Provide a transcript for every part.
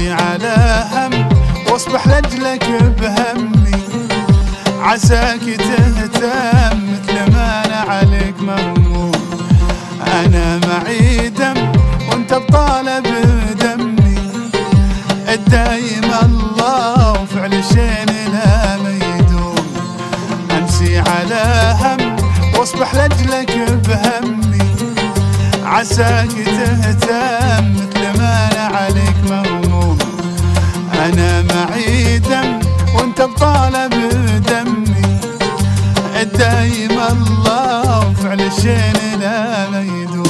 امشي على هم واصبح لاجلك بهمي، عساك تهتم مثل ما انا عليك مهموم. انا معي دم وانت بطالب دمي، الدايم الله وفعل شين لا ما يدوم. امشي على هم واصبح لاجلك بهمي، عساك تهتم مثل ما انا عليك مهموم. انا معي دم وانت بطالب دمي، الدايم الله وفعل شين لا ما يدوم.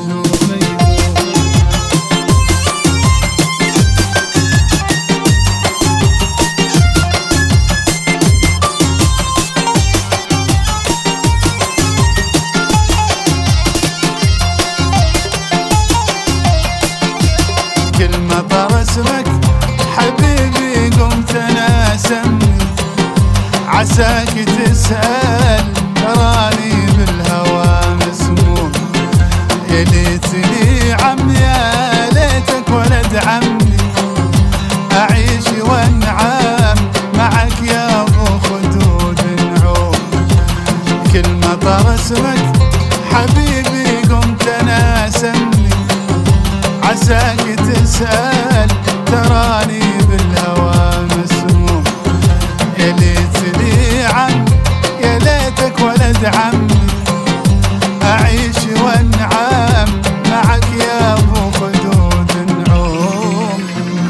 كل ما طار اسمك حبيبي قمت انا اسمي، عساك تسأل تراني بالهوى مسموم. يا ليتني عم يا ليتك ولد عمي، اعيش وانعم معك يا ابو خدود نعوم. كل ما طار اسمك حبيبي قمت انا اسمي، عساك تسأل تراني بالهوى مسموم. يا ليتني عم يا ليتك ولد عمي، أعيش وانعم معك يا أبو خدود نعوم.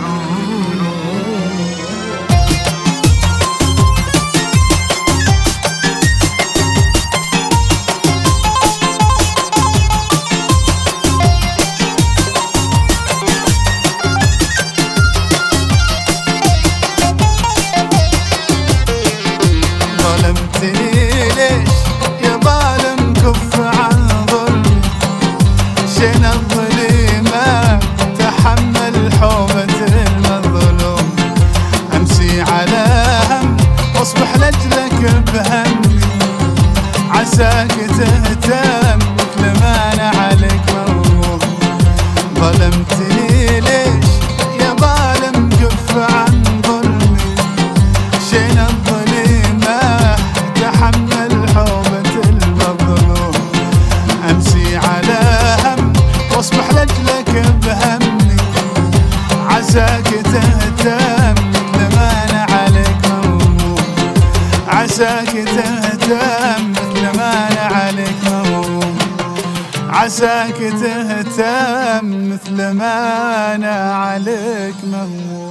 ظلمتني ليش يا ظالم كف عن ظلمي، شين الظليمة تحمل حوبة المظلوم. امشي على هم واصبح لاجلك بهمي، عساك تهتم مثل ما انا عليك مهموم. ظلمتني ليش يا ظالم كف عن ظلمي، شين الظليمة تحمل حوبة المظلوم. امشي على هم واصبح لاجلك بهمي، عساك تهتم مثل ما انا عليك مهموم. عساك تهتم مثل ما انا عليك مهموم. عساك تهتم مثل ما انا عليك مهموم.